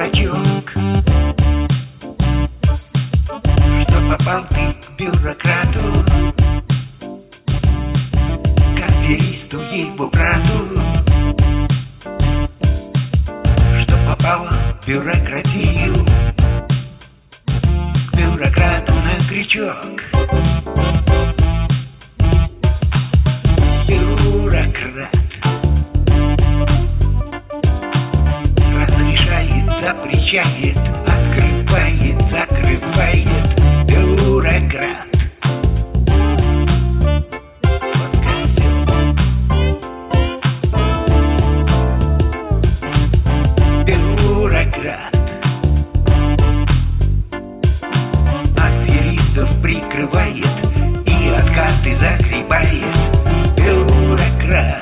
дурачок, что попал ты к бюрократу, к аферисту его брату, что попал в бюрократию, к бюрократу на крючок. Бюрократ разрешает, запрещает, открывает, закрывает. Бюрократ вот козел. Бюрократ аферистов прикрывает и откаты загребает. Бюрократ.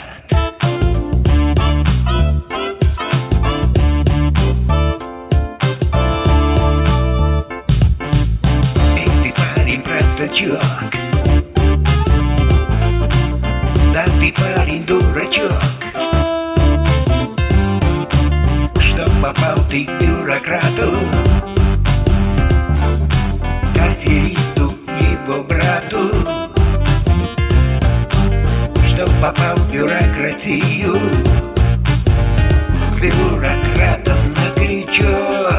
Эй, ты, парень, простачок, да ты, парень, дурачок, что попал ты к бюрократу, к аферисту его брату, что попал в бюрократию, к бюрократам на крючок.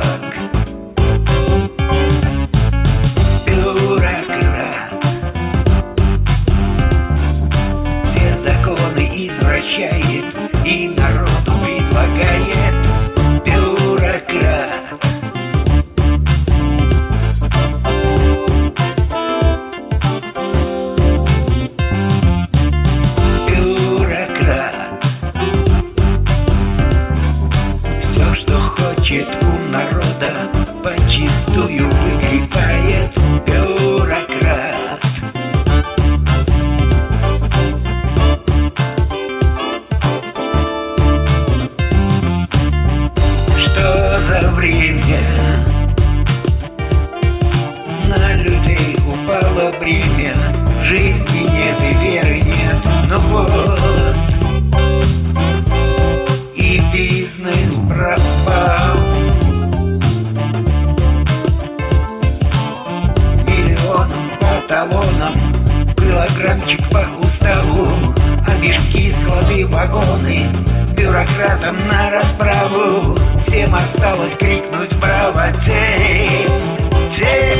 Бюрократ все законы извращает и народу предлагает. Бюрократ. Все, что хочет у народа, почистую выгребает. Бюрократ. Что за время? На людей упало бремя, жизни нет и веры нет. Но вот и бизнес пропал, миллионам по талонам, килограммчик по уставу, а мешки, склады, вагоны бюрократам на расправу. Всем осталось крикнуть браво. Тем